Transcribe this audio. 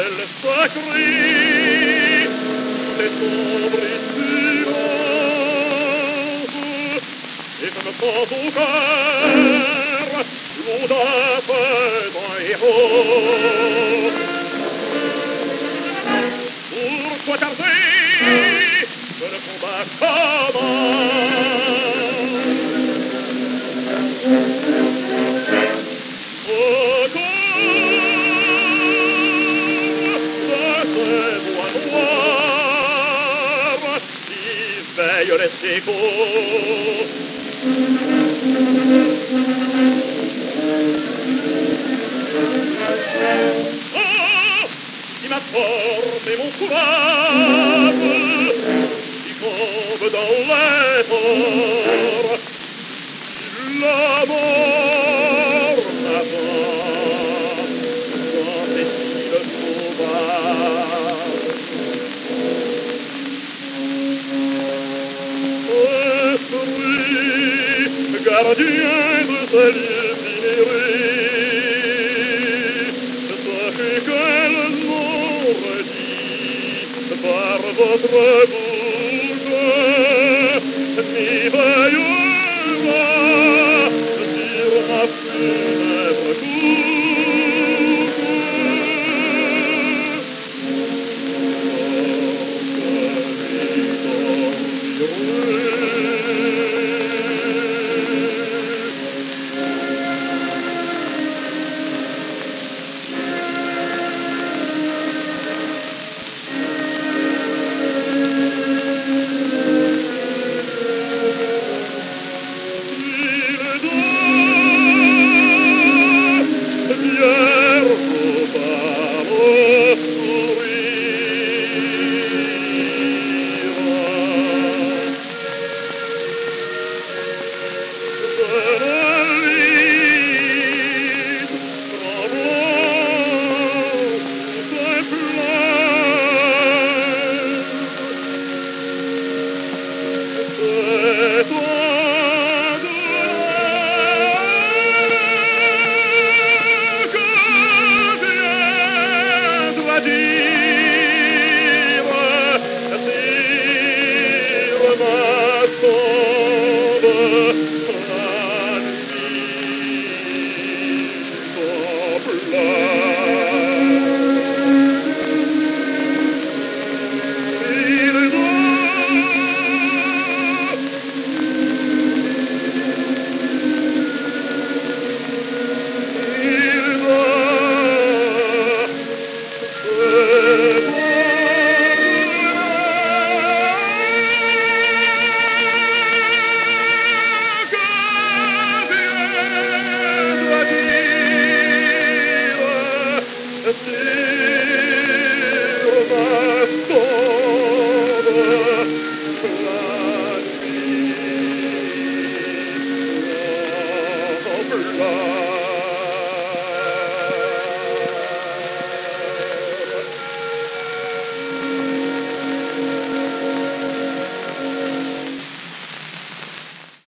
ciel sacré, les sombres silences, et je me sens au cœur l'audace d'un héros. Pourquoi tarder que le combat veille les échos. Oh, qui m'a formé mon courage, qui tombe dans l'effort, la mort m'attend dans ces îles sauvages. Gardien de sa lumière, sachez que le nom redit par votre bouche m'éveillera sur ma funèbre couche. La